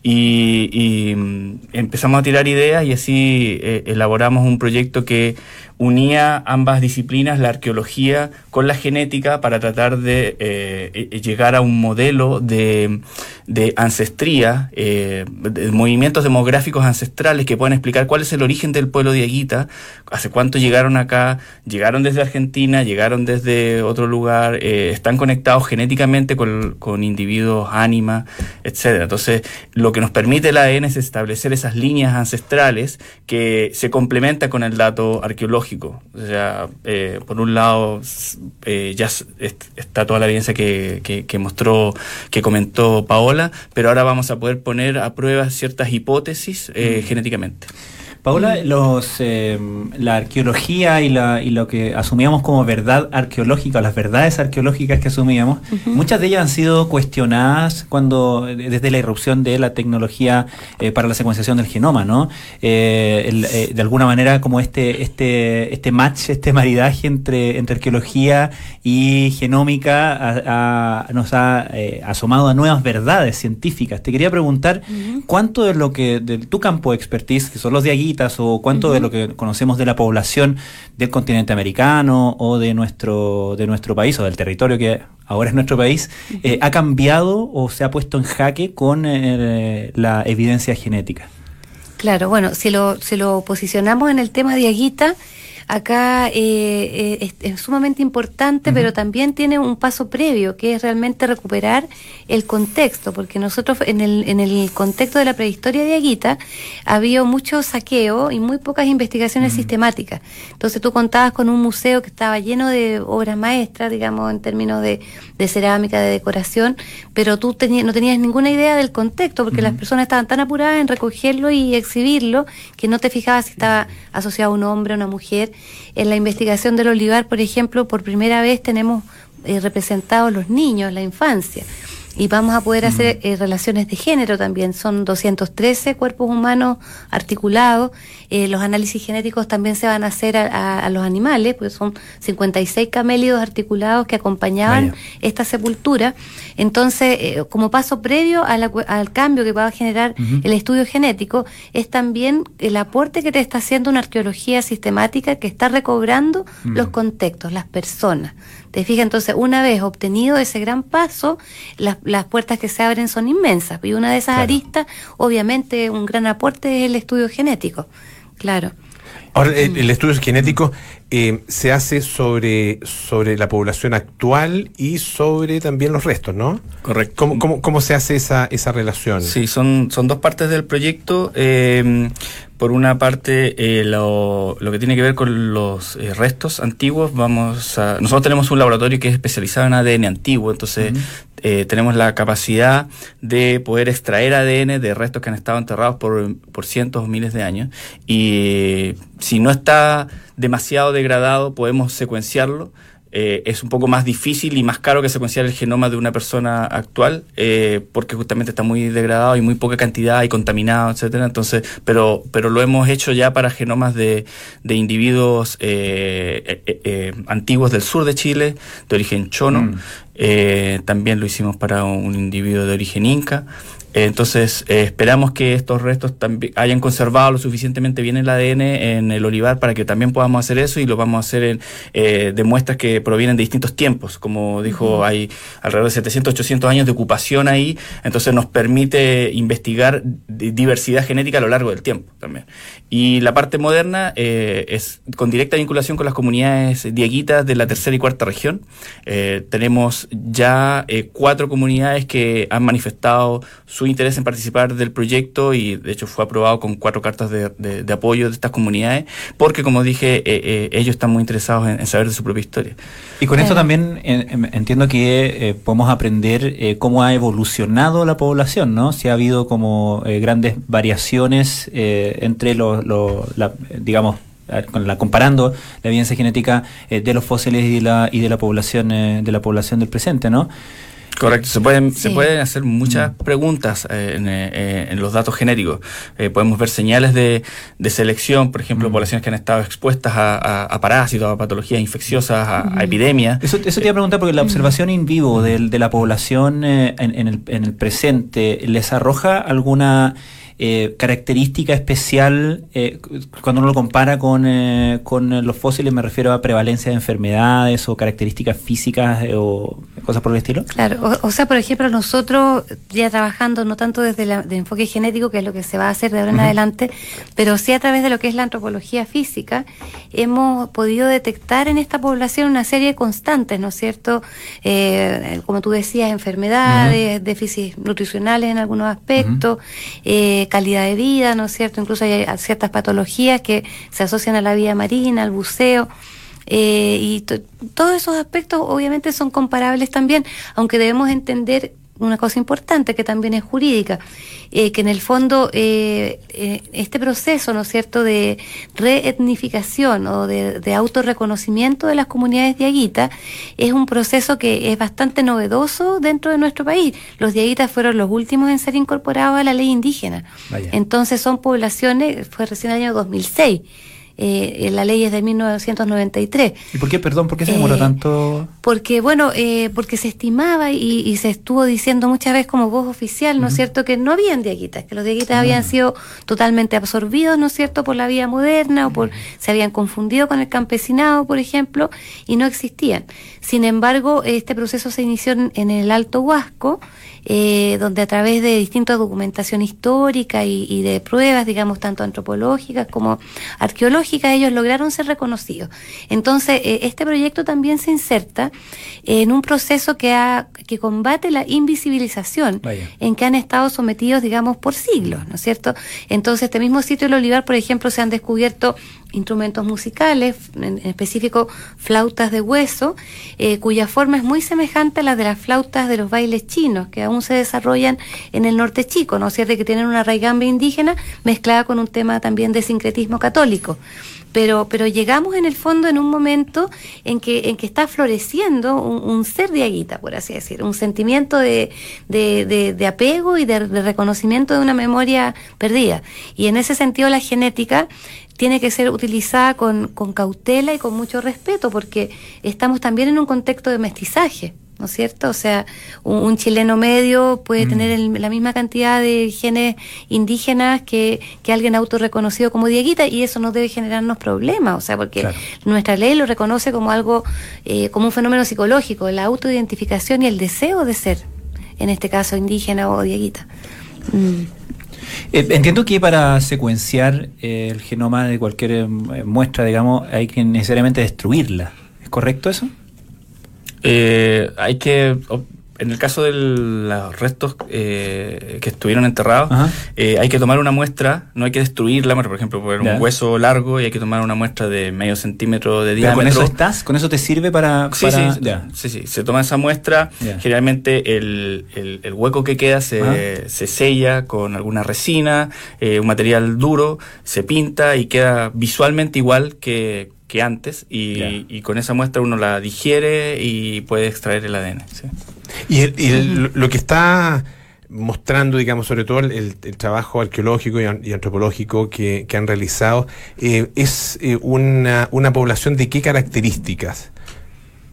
Y, y empezamos a tirar ideas y así eh, elaboramos un proyecto que unía ambas disciplinas, la arqueología con la genética, para tratar de eh, llegar a un modelo de, de ancestría, eh, de movimientos demográficos ancestrales que puedan explicar cuál es el origen del pueblo diaguita, hace cuánto llegaron acá, llegaron desde Argentina, llegaron desde otro lugar, eh, están conectados genéticamente con, con individuos, ánimas, etcétera. Entonces, lo que nos permite el A D N es establecer esas líneas ancestrales que se complementan con el dato arqueológico. O sea, eh, por un lado eh, ya está toda la evidencia que, que, que mostró, que comentó Paola, pero ahora vamos a poder poner a prueba ciertas hipótesis eh, mm. genéticamente. Paola, los, eh, la arqueología y, la, y lo que asumíamos como verdad arqueológica, las verdades arqueológicas que asumíamos, uh-huh. muchas de ellas han sido cuestionadas cuando desde la irrupción de la tecnología eh, para la secuenciación del genoma, ¿no? Eh, el, eh, de alguna manera como este este este match, este maridaje entre, entre arqueología y genómica a, a, nos ha eh, asomado a nuevas verdades científicas. Te quería preguntar, uh-huh. ¿cuánto de lo que de tu campo de expertise, que son los diaguitas, o cuánto uh-huh. de lo que conocemos de la población del continente americano o de nuestro de nuestro país o del territorio que ahora es nuestro país, uh-huh. eh, ha cambiado o se ha puesto en jaque con eh, la evidencia genética? Claro, bueno, si lo, si lo posicionamos en el tema diaguita, acá eh, eh, es, es sumamente importante, uh-huh. pero también tiene un paso previo, que es realmente recuperar el contexto, porque nosotros en el, en el contexto de la prehistoria diaguita había mucho saqueo y muy pocas investigaciones uh-huh. sistemáticas. Entonces tú contabas con un museo que estaba lleno de obras maestras, digamos, en términos de, de cerámica, de decoración, pero tú tení, no tenías ninguna idea del contexto, porque uh-huh. las personas estaban tan apuradas en recogerlo y exhibirlo, que no te fijabas si estaba asociado a un hombre o una mujer. En la investigación del olivar, por ejemplo, por primera vez tenemos eh, representados los niños, la infancia, y vamos a poder uh-huh. hacer eh, relaciones de género también. Son doscientos trece cuerpos humanos articulados. Eh, los análisis genéticos también se van a hacer a, a, a los animales, pues son cincuenta y seis camélidos articulados que acompañaban Vaya. esta sepultura. Entonces, eh, como paso previo a la, al cambio que va a generar uh-huh. el estudio genético, es también el aporte que te está haciendo una arqueología sistemática que está recobrando uh-huh. los contextos, las personas. Te fijas, entonces, una vez obtenido ese gran paso, las, las puertas que se abren son inmensas. Y una de esas claro. aristas, obviamente, un gran aporte es el estudio genético. Claro. Ahora, el, el estudio genético eh, se hace sobre, sobre la población actual y sobre también los restos, ¿no? Correcto. ¿Cómo, cómo, cómo se hace esa, esa relación? Sí, son, son dos partes del proyecto. Eh, por una parte, eh, lo, lo que tiene que ver con los eh, restos antiguos, vamos a, nosotros tenemos un laboratorio que es especializado en A D N antiguo, entonces uh-huh. eh, tenemos la capacidad de poder extraer A D N de restos que han estado enterrados por, por cientos o miles de años, y si no está demasiado degradado podemos secuenciarlo. Eh, es un poco más difícil y más caro que secuenciar el genoma de una persona actual, eh, porque justamente está muy degradado y muy poca cantidad y contaminado, etcétera. Entonces, pero pero lo hemos hecho ya para genomas de, de individuos eh, eh, eh, antiguos del sur de Chile, de origen chono, mm. eh, también lo hicimos para un individuo de origen inca. Entonces eh, esperamos que estos restos también hayan conservado lo suficientemente bien el A D N en el olivar para que también podamos hacer eso, y lo vamos a hacer en, eh, de muestras que provienen de distintos tiempos. Como dijo, uh-huh. hay alrededor de setecientos, ochocientos años de ocupación ahí, entonces nos permite investigar diversidad genética a lo largo del tiempo también. Y la parte moderna eh, es con directa vinculación con las comunidades dieguitas de la tercera y cuarta región. Eh, tenemos ya eh, cuatro comunidades que han manifestado su interés en participar del proyecto, y de hecho fue aprobado con cuatro cartas de, de, de apoyo de estas comunidades, porque como dije, eh, eh, ellos están muy interesados en, en saber de su propia historia. Y con esto también eh, entiendo que eh, podemos aprender eh, cómo ha evolucionado la población, ¿no? Si ha habido como eh, grandes variaciones eh, entre los, lo, la, digamos, con la, comparando la evidencia genética eh, de los fósiles y de la, y de la población eh, de la población del presente, ¿no? Correcto, se pueden, sí. se pueden hacer muchas preguntas eh, en, eh, en los datos genéticos. Eh, podemos ver señales de, de selección, por ejemplo, mm. poblaciones que han estado expuestas a, a, a parásitos, a patologías infecciosas, a, mm. a epidemias. Eso, eso te iba a preguntar, porque la observación in vivo de, de la población eh, en, en, el, en el presente, ¿les arroja alguna Eh, característica especial eh, cuando uno lo compara con, eh, con los fósiles? Me refiero a prevalencia de enfermedades o características físicas eh, o cosas por el estilo. Claro, o, o sea, por ejemplo, nosotros ya trabajando no tanto desde el de enfoque genético, que es lo que se va a hacer de ahora en uh-huh. adelante, pero sí a través de lo que es la antropología física, hemos podido detectar en esta población una serie de constantes, ¿no es cierto? Eh, como tú decías, enfermedades, uh-huh. déficits nutricionales en algunos aspectos, uh-huh. eh, calidad de vida, ¿no es cierto? Incluso hay ciertas patologías que se asocian a la vida marina, al buceo, eh, y to- todos esos aspectos obviamente son comparables también, aunque debemos entender una cosa importante que también es jurídica, eh, que en el fondo eh, eh, este proceso, ¿no es cierto?, de reetnificación o de, de autorreconocimiento de las comunidades diaguitas es un proceso que es bastante novedoso dentro de nuestro país. Los diaguitas fueron los últimos en ser incorporados a la ley indígena. Vaya. Entonces son poblaciones, fue recién el año dos mil seis. Eh, la ley es de mil novecientos noventa y tres. ¿Y por qué, perdón, por qué se demoró eh, tanto? Porque, bueno, eh, porque se estimaba y, y se estuvo diciendo muchas veces como voz oficial, ¿no es uh-huh. cierto?, que no habían diaguitas, que los diaguitas uh-huh. habían sido totalmente absorbidos, ¿no es cierto?, por la vida moderna, o por se habían confundido con el campesinado, por ejemplo, y no existían. Sin embargo, este proceso se inició en, en el Alto Huasco, eh, donde a través de distinta documentación histórica y, y de pruebas, digamos, tanto antropológicas como arqueológicas, ellos lograron ser reconocidos. Entonces, eh, este proyecto también se inserta en un proceso que ha, que combate la invisibilización Vaya. en que han estado sometidos, digamos, por siglos, ¿no es cierto? Entonces, este mismo sitio del Olivar, por ejemplo, se han descubierto instrumentos musicales, en específico flautas de hueso, eh, cuya forma es muy semejante a la de las flautas de los bailes chinos, que aún se desarrollan en el norte chico, ¿no es cierto?, que tienen una raigambre indígena mezclada con un tema también de sincretismo católico. Pero, pero llegamos en el fondo en un momento en que, en que está floreciendo un, un ser diaguita, por así decir, un sentimiento de, de, de, de apego y de, de reconocimiento de una memoria perdida. Y en ese sentido la genética tiene que ser utilizada con, con cautela y con mucho respeto, porque estamos también en un contexto de mestizaje, ¿no es cierto? O sea, un, un chileno medio puede mm. tener el, la misma cantidad de genes indígenas que, que alguien autorreconocido como diaguita, y eso no debe generarnos problemas, o sea, porque claro. nuestra ley lo reconoce como algo, eh, como un fenómeno psicológico, la autoidentificación y el deseo de ser, en este caso, indígena o diaguita. Mm. Eh, entiendo que para secuenciar eh, el genoma de cualquier eh, muestra, digamos, hay que necesariamente destruirla. ¿Es correcto eso? Eh, hay que, en el caso de los restos eh, que estuvieron enterrados, eh, hay que tomar una muestra, no hay que destruirla, por ejemplo, por un hueso largo, y hay que tomar una muestra de medio centímetro de diámetro. ¿Con eso estás? ¿Con eso te sirve para...? Sí, para... Sí, sí, sí, se toma esa muestra, ya. generalmente el, el, el hueco que queda se, se sella con alguna resina, eh, un material duro, se pinta y queda visualmente igual que... que antes, y, yeah. y con esa muestra uno la digiere y puede extraer el A D N. ¿sí? Y, el, y el, lo que está mostrando, digamos, sobre todo el, el trabajo arqueológico y, y antropológico que, que han realizado, eh, es eh, una, una población de qué características.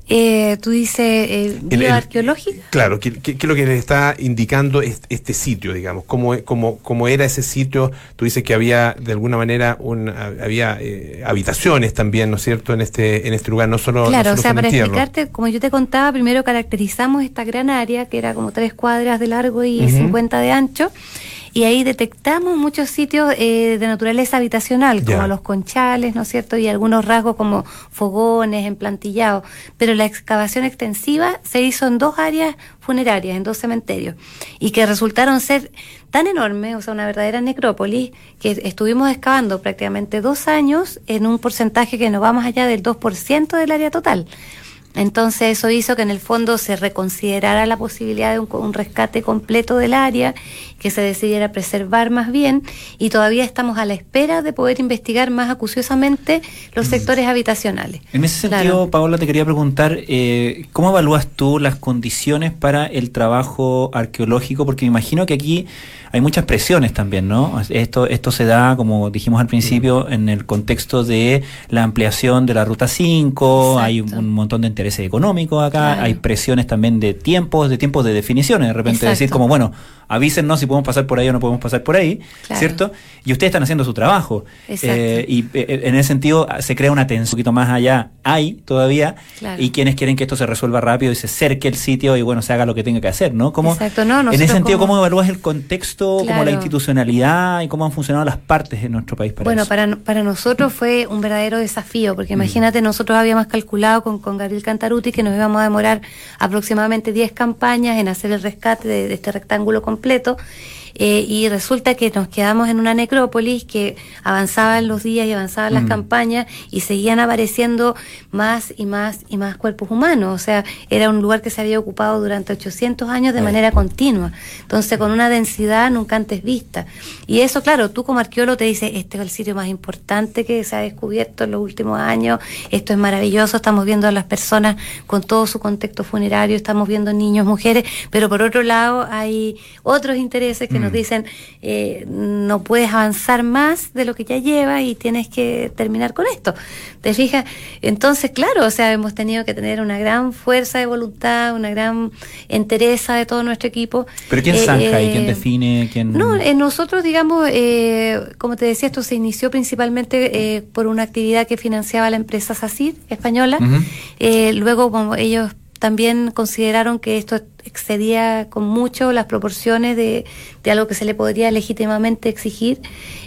Eh, tú dices eh, El- el- bioarqueológica. Claro, ¿qué, qué, qué es lo que le está indicando este, este sitio, digamos? ¿Cómo, cómo, cómo era ese sitio? Tú dices que había, de alguna manera, un, había eh, habitaciones también, ¿no es cierto?, en este en este lugar, no solo Claro, no o solo sea, fue un para entierro. explicarte, como yo te contaba, primero caracterizamos esta gran área, que era como tres cuadras de largo y Ujú. cincuenta de ancho, y ahí detectamos muchos sitios eh, de naturaleza habitacional, Ya. como los conchales, ¿no es cierto?, y algunos rasgos como fogones, emplantillados, pero la excavación extensiva se hizo en dos áreas funerarias, en dos cementerios, y que resultaron ser tan enormes, o sea, una verdadera necrópolis, que estuvimos excavando prácticamente dos años en un porcentaje que no va más allá del dos por ciento del área total. Entonces eso hizo que en el fondo se reconsiderara la posibilidad de un, un rescate completo del área, que se decidiera preservar más bien, y todavía estamos a la espera de poder investigar más acuciosamente los sectores habitacionales. En ese sentido, Claro. Paola, te quería preguntar, eh, ¿cómo evalúas tú las condiciones para el trabajo arqueológico? Porque me imagino que aquí hay muchas presiones también, ¿no? Esto, esto se da, como dijimos al principio, en el contexto de la ampliación de la Ruta cinco, Exacto. hay un, un montón de intereses económicos acá, Claro. hay presiones también de tiempos, de tiempos de definiciones, de repente Exacto. decir como, bueno, avísennos si podemos pasar por ahí o no podemos pasar por ahí, Claro. ¿cierto? Y ustedes están haciendo su trabajo. Exacto. Eh, y eh, en ese sentido se crea una tensión un poquito más allá, hay todavía, Claro. y quienes quieren que esto se resuelva rápido y se cerque el sitio y bueno, se haga lo que tenga que hacer, ¿no? ¿Cómo, Exacto, no, en ese nosotros sentido, como- ¿cómo evalúas el contexto, como la Claro. institucionalidad y cómo han funcionado las partes en nuestro país para Bueno, eso? para, para nosotros fue un verdadero desafío, porque imagínate, nosotros habíamos calculado con, con Gabriel Cantaruti que nos íbamos a demorar aproximadamente diez campañas en hacer el rescate de, de este rectángulo completo, eh, y resulta que nos quedamos en una necrópolis que avanzaban los días y avanzaban las Mm. campañas y seguían apareciendo más y más y más cuerpos humanos. O sea, era un lugar que se había ocupado durante ochocientos años de Ahí. manera continua, entonces con una densidad nunca antes vista. Y eso, claro, tú como arqueólogo te dices, este es el sitio más importante que se ha descubierto en los últimos años, esto es maravilloso, estamos viendo a las personas con todo su contexto funerario, estamos viendo niños, mujeres, pero por otro lado hay otros intereses que Mm. nos dicen, eh, no puedes avanzar más de lo que ya llevas y tienes que terminar con esto. ¿Te fijas? Entonces, claro, o sea, hemos tenido que tener una gran fuerza de voluntad, una gran entereza de todo nuestro equipo. ¿Pero quién Eh, zanja y eh, quién define? Quién... No, eh, nosotros, digamos, eh, como te decía, esto se inició principalmente eh, por una actividad que financiaba la empresa SACIR española. Ujú. Eh, luego, como ellos también consideraron que esto excedía con mucho las proporciones de, de algo que se le podría legítimamente exigir,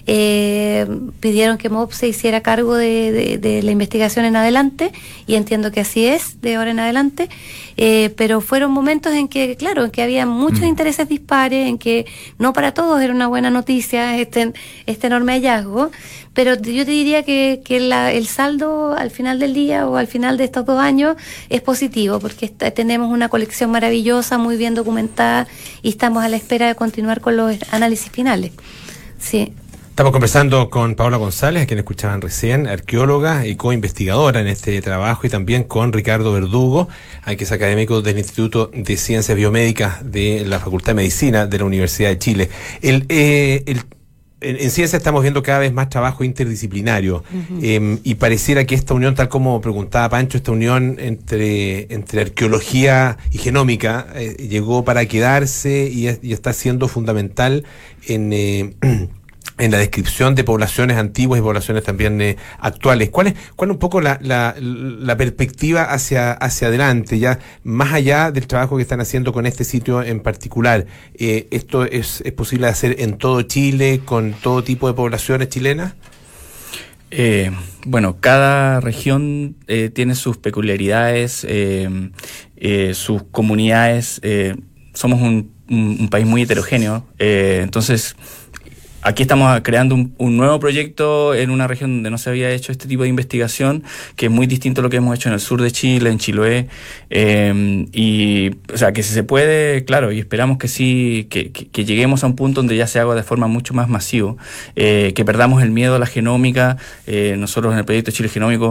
eh, pidieron que M O B se hiciera cargo de, de, de la investigación en adelante, y entiendo que así es de ahora en adelante, eh, pero fueron momentos en que, claro, en que había muchos Mm. intereses dispares, en que no para todos era una buena noticia este, este enorme hallazgo, pero yo te diría que, que la, el saldo al final del día o al final de estos dos años es positivo, porque está- tenemos una colección maravillosa, muy bien documentada, y estamos a la espera de continuar con los análisis finales. Sí. Estamos conversando con Paola González, a quien escuchaban recién, arqueóloga y co-investigadora en este trabajo, y también con Ricardo Verdugo, a que es académico del Instituto de Ciencias Biomédicas de la Facultad de Medicina de la Universidad de Chile. El, eh, el En, en ciencia estamos viendo cada vez más trabajo interdisciplinario, uh-huh. eh, y pareciera que esta unión, tal como preguntaba Pancho, esta unión entre, entre arqueología y genómica eh, llegó para quedarse y, y está siendo fundamental en... Eh, en la descripción de poblaciones antiguas y poblaciones también eh, actuales. ¿Cuál es, cuál es un poco la, la, la perspectiva hacia, hacia adelante, ya más allá del trabajo que están haciendo con este sitio en particular? Eh, ¿Esto es, es posible hacer en todo Chile, con todo tipo de poblaciones chilenas? Eh, bueno, cada región eh, tiene sus peculiaridades, eh, eh, sus comunidades. Eh, somos un, un, un país muy heterogéneo, eh, entonces... Aquí estamos creando un, un nuevo proyecto en una región donde no se había hecho este tipo de investigación, que es muy distinto a lo que hemos hecho en el sur de Chile, en Chiloé, eh, y, o sea, que si se puede, claro, y esperamos que sí, que, que, que lleguemos a un punto donde ya se haga de forma mucho más masivo, eh, que perdamos el miedo a la genómica. Eh, nosotros en el proyecto Chile Genómico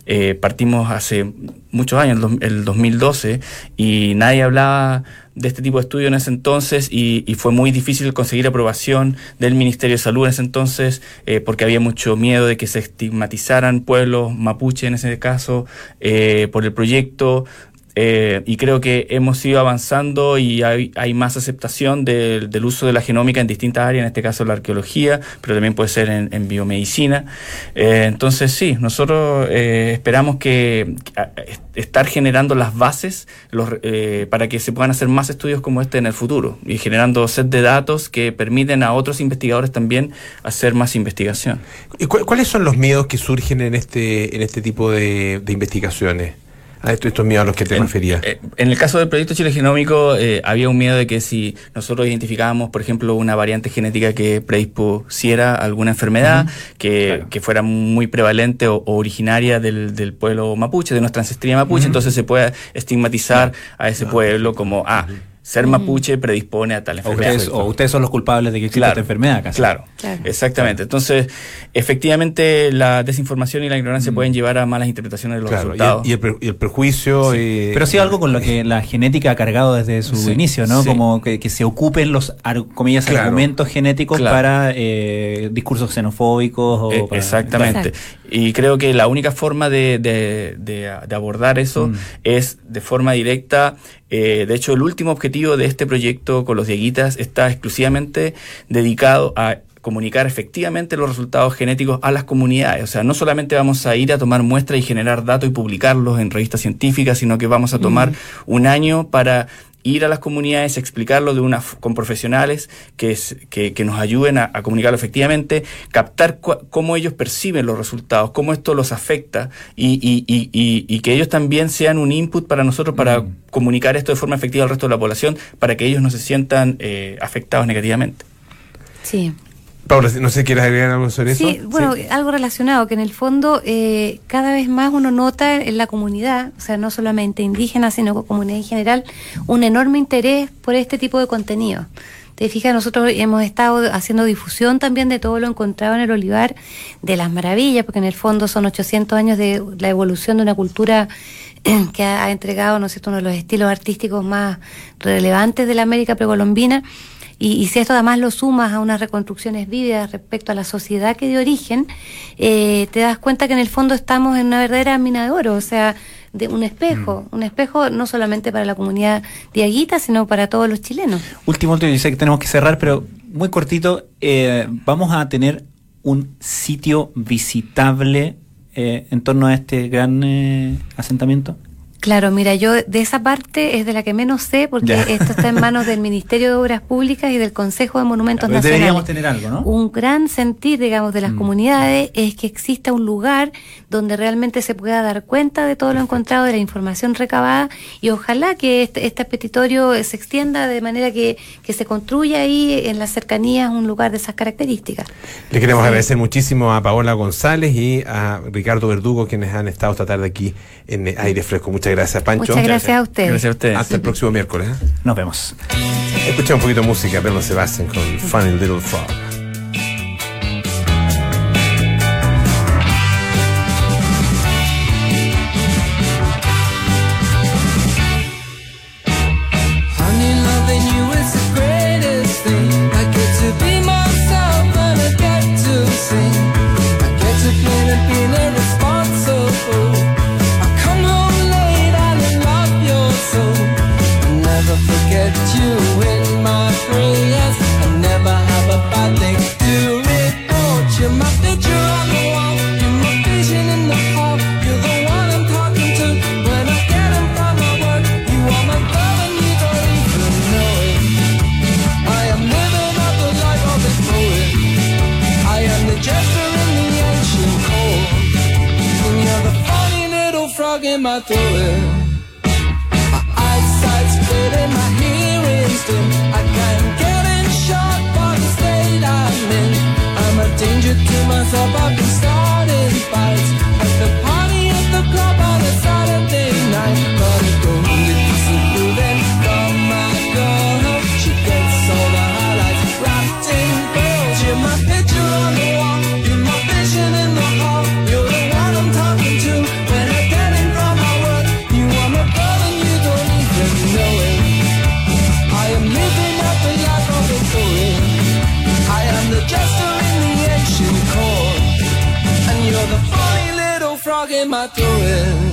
eh, partimos hace muchos años, el, el dos mil doce, y nadie hablaba de este tipo de estudio en ese entonces, y, y fue muy difícil conseguir aprobación del Ministerio de Salud en ese entonces, eh, porque había mucho miedo de que se estigmatizaran pueblos mapuche en ese caso eh, por el proyecto. Eh, y creo que hemos ido avanzando y hay, hay más aceptación de, del uso de la genómica en distintas áreas, en este caso la arqueología, pero también puede ser en, en biomedicina. Eh, entonces sí, nosotros eh, esperamos que a, estar generando las bases los, eh, para que se puedan hacer más estudios como este en el futuro y generando set de datos que permiten a otros investigadores también hacer más investigación. ¿Y cu- cuáles son los miedos que surgen en este, en este tipo de, de investigaciones? A estos, estos miedos a los que te en, referías. Eh, en el caso del proyecto Chile Genómico, eh, había un miedo de que si nosotros identificábamos, por ejemplo, una variante genética que predispusiera a alguna enfermedad, uh-huh. que, claro. que fuera muy prevalente o, o originaria del, del pueblo mapuche, de nuestra ancestría mapuche, uh-huh. entonces se puede estigmatizar claro. a ese uh-huh. pueblo como, ah, uh-huh. ser mapuche predispone a tal enfermedad. O ustedes, o ustedes son los culpables de que exista claro, esta enfermedad, casi. Claro, claro, exactamente. Entonces, efectivamente, la desinformación y la ignorancia mm. pueden llevar a malas interpretaciones de los claro, resultados. Y el, y el, per, y el perjuicio... Sí. Y, Pero sí algo con lo que la genética ha cargado desde su sí, inicio, ¿no? Sí. Como que, que se ocupen los, comillas, claro. argumentos genéticos claro. para eh, discursos xenofóbicos. O eh, para, exactamente. Exacto. Y creo que la única forma de, de, de, de abordar eso mm. es de forma directa. Eh, de hecho, el último objetivo de este proyecto con los dieguitas está exclusivamente dedicado a comunicar efectivamente los resultados genéticos a las comunidades. O sea, no solamente vamos a ir a tomar muestras y generar datos y publicarlos en revistas científicas, sino que vamos a tomar mm. un año para ir a las comunidades, explicarlo de una con profesionales que, es, que, que nos ayuden a, a comunicarlo efectivamente, captar cu- cómo ellos perciben los resultados, cómo esto los afecta y, y, y, y, y que ellos también sean un input para nosotros para mm. comunicar esto de forma efectiva al resto de la población para que ellos no se sientan eh, afectados negativamente. Sí. Paula, no sé, ¿quieres agregar algo sobre eso? Sí, bueno, sí. algo relacionado, que en el fondo eh, cada vez más uno nota en la comunidad, o sea, no solamente indígena, sino comunidad en general, un enorme interés por este tipo de contenido. Te fijas, nosotros hemos estado haciendo difusión también de todo lo encontrado en el olivar, de las maravillas, porque en el fondo son ochocientos años de la evolución de una cultura que ha, ha entregado, ¿no es cierto?, uno de los estilos artísticos más relevantes de la América precolombina. Y, y si esto además lo sumas a unas reconstrucciones vívidas respecto a la sociedad que dio origen, eh, te das cuenta que en el fondo estamos en una verdadera mina de oro, o sea, de un espejo, mm. un espejo no solamente para la comunidad diaguita, sino para todos los chilenos. Último, último, yo sé que tenemos que cerrar, pero muy cortito, eh, vamos a tener un sitio visitable eh, en torno a este gran eh, asentamiento. Claro, mira, yo de esa parte es de la que menos sé, porque ya. esto está en manos del Ministerio de Obras Públicas y del Consejo de Monumentos Pero Nacionales. Deberíamos tener algo, ¿no? Un gran sentir, digamos, de las mm. comunidades es que exista un lugar donde realmente se pueda dar cuenta de todo lo encontrado, de la información recabada, y ojalá que este, este petitorio se extienda de manera que, que se construya ahí en las cercanías un lugar de esas características. Le queremos sí. agradecer muchísimo a Paola González y a Ricardo Verdugo, quienes han estado esta tarde aquí en Aire Fresco. Muchas gracias, Pancho. Muchas gracias a ustedes. Gracias a ustedes. Hasta el próximo miércoles. ¿eh? Nos vemos. Escuchamos un poquito de música, Belo Sebastián con Funny Little Frog. In my throat, my eyesight's fading, my hearing's dim. I can't get in shot for the state I'm in. I'm a danger to myself. I've been starting fights at the party, at the club on a Saturday night. But it don't get disapproving from my girl. She gets all the highlights wrapped in pearls. You're my picture on the wall. You're my vision in the hall. You're the one I'm talking to when frog in my throat.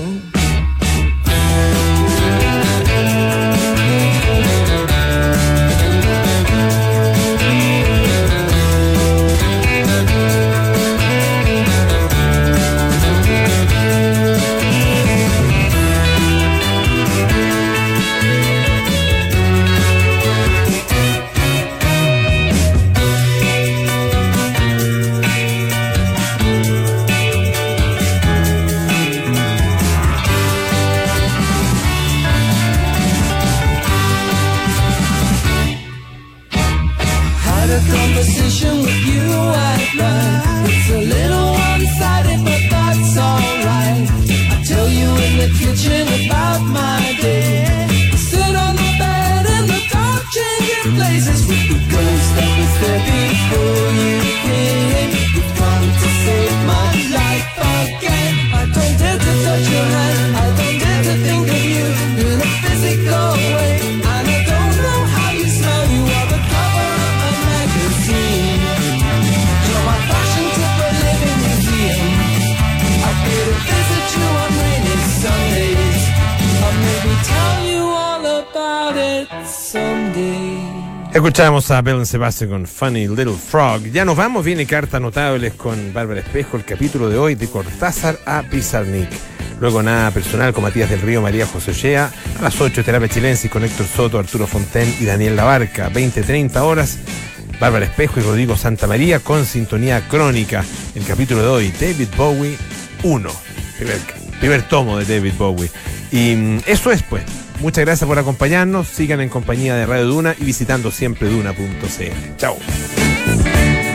Conversation with you at night. It's a little one-sided, but that's alright. I tell you in the kitchen about my day. Sit on the bed in the dark, changing places with the ghost that was there before you came. You've come to save my life again. I don't dare to touch your hand. I don't dare to think of you in a physical way. And I don't know how you smell. You are the cover of my magazine. You're my fashion tip, a living museum. I pay to visit you on rainy Sundays. I'll maybe tell you all about it someday. Escuchamos a Bell and Sebastian con Funny Little Frog. Ya nos vamos, viene Cartas Notables con Bárbara Espejo, el capítulo de hoy de Cortázar a Pizarnik. Luego Nada Personal con Matías del Río, María José Ochea. A las ocho Terapia Chilensis con Héctor Soto, Arturo Fonten y Daniel Labarca. veinte treinta horas Bárbara Espejo y Rodrigo Santamaría con Sintonía Crónica. El capítulo de hoy, David Bowie uno. Primer, primer tomo de David Bowie. Y mm, eso es pues. Muchas gracias por acompañarnos. Sigan en compañía de Radio Duna y visitando siempre duna punto c l. Chao.